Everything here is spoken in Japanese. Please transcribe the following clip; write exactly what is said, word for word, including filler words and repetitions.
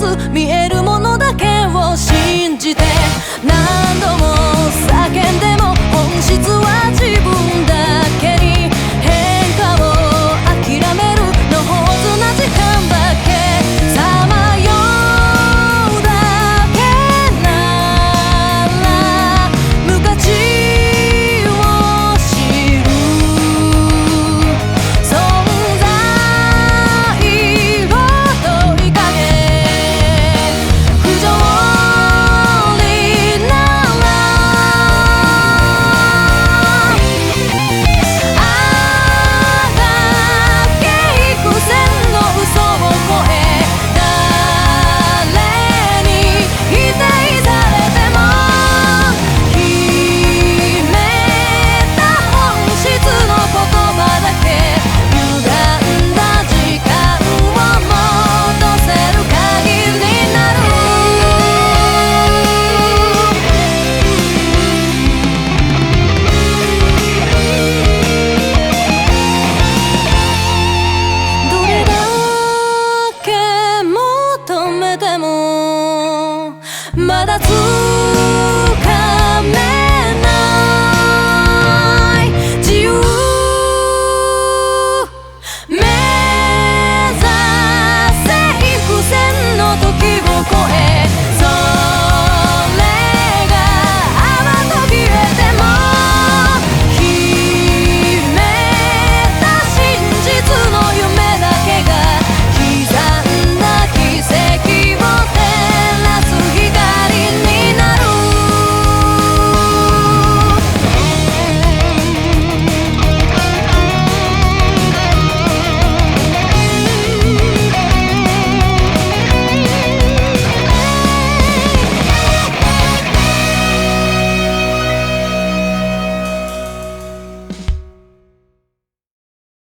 ず見えるものだけを信じて何度も叫んでも本質は自分だけに変化を諦めるのほずな時間だけさまようだけなら無価値を知る存在を問いかけ不条理ならあがけ幾千の嘘を超え誰に否定されても決めた本質の言葉だけ歪んだ時間を戻せる限りになるどれだけ求めてもまだつ